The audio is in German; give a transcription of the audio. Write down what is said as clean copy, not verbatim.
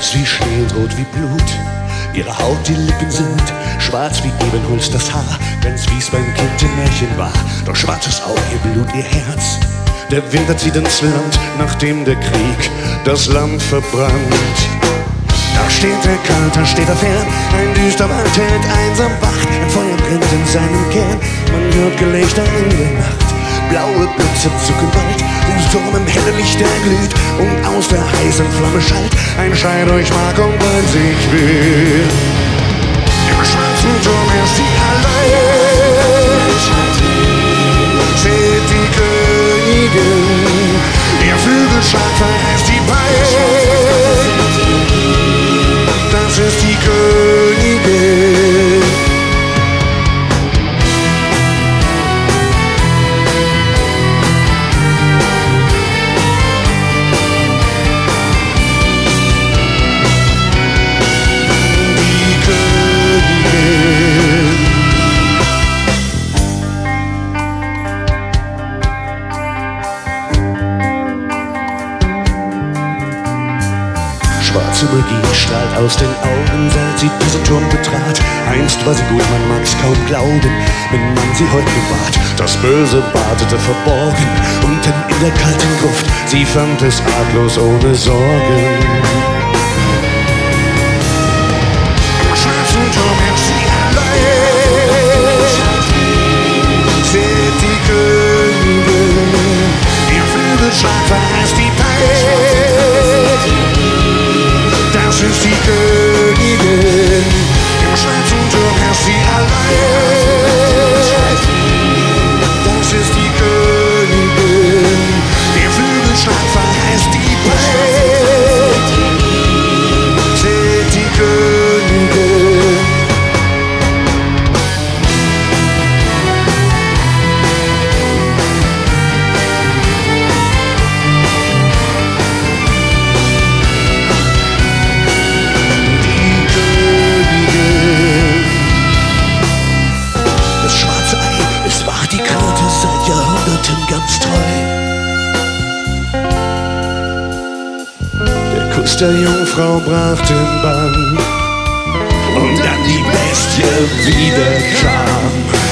Weiß wie Schnee und rot wie Blut. Ihre Haut, die Lippen sind schwarz wie Ebenholz das Haar, ganz wie's beim Kind im Märchen war. Doch schwarz ist auch ihr Blut, ihr Herz. Der Winter zieht ins Land, nachdem der Krieg das Land verbrannt. Da steht er kalt, da steht er fern, ein düster Wald hält einsam Wacht. Ein Feuer brennt in seinem Kern, man hört Gelächter in der Nacht. Blaue Blitze zucken bald, der Sturm im hellen Licht erglüht und aus der heißen Flamme schallt ein Schrei durch Mark und Bein sich will. Im schwarzen Turm herrscht sie allein, steht die Königin, ihr Flügelschlag verheißt die Pein. Das ist die Königin. Schwarze Magie strahlt aus den Augen, seit sie diesen Turm betrat. Einst war sie gut, man mag's kaum glauben, wenn man sie heute gewahrt. Das Böse wartete verborgen, unten in der kalten Gruft. Sie fand es arglos ohne Sorgen. Im schwarzen Turm herrscht sie allein, steht die Königin, ihr Flügelschlag verheißt die Pein. Das ist die Königin, im schwarzen Turm herrscht sie allein. Das ist die Königin, der Flügelschlag verheißt die Pein. Seht die Königin. Ganz treu. Der Kuss der Jungfrau brach den Bann und dann die Bestie wieder kam.